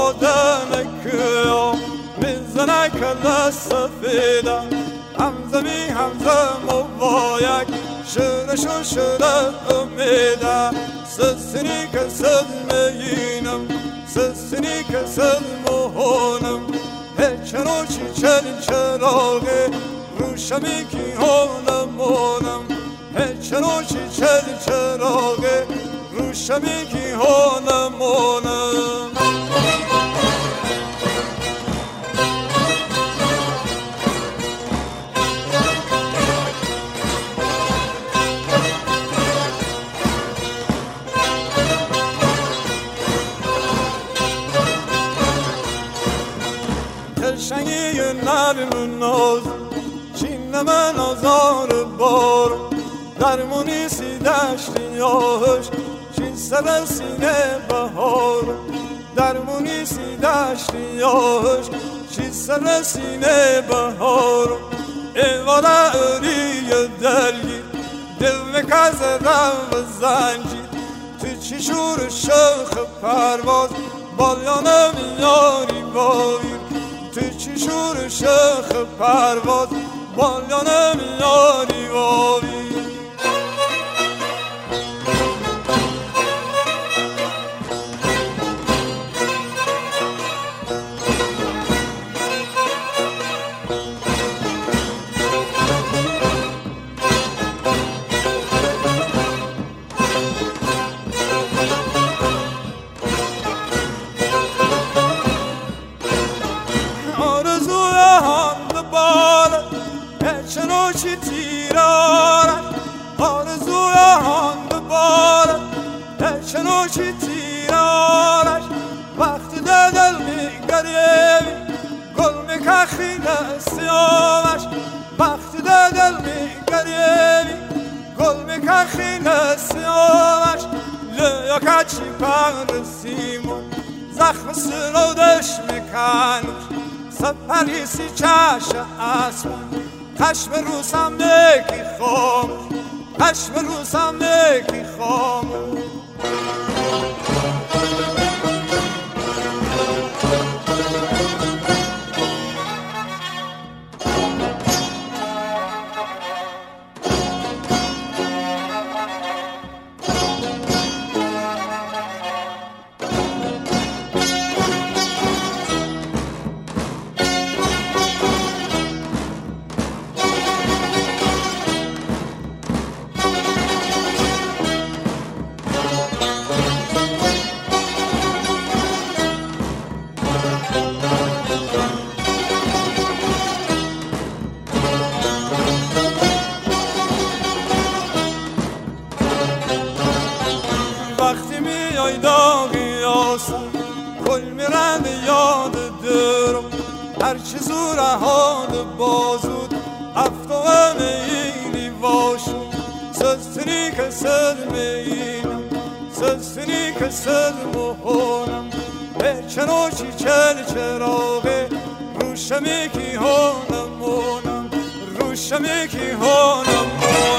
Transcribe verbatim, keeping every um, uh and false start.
دنکیا میزنه کل سفیده همزمی همزم و بایک شرشو شرد امیده سسنی که سد میینم سسنی که سد مهانم هچنو چی چل چراغه روشمی کی هانمانم هچنو چی چل چراغه روشمی کی هانمانم دلشنگی نرم ناز چین من آزار بار درمونی سی دشتی آهش چین سر سینه بهار درمونی سی دشتی آهش چین سر سینه بهار ایوالا اوری دلگی دل مکز رو زنجی تو چی شور شخ پرواز بالیانم یاری بایر تو چی شور شخ پرواز بالیانم یاری بایر چنو چی تیرارش آرزوی هاند بارش چنو چی تیرارش وقتی دل میگریمی گل میکخی نسیامش وقتی دل میگریمی گل میکخی نسیامش لیا کچی پرسیمون زخم سرودش میکنش سپریسی چش اسمون خشم روسم نکی خاموش خشم روسم نکی خاموش وقتی میای داغی آسم کل میرند یاد درم هرچی زور حال بازود افتوه میینی واشون سستنی که سد میینم سستنی که سد مهانم چنو چی چل چراغه روشمی کی هانمونم روشمی کی هانمونم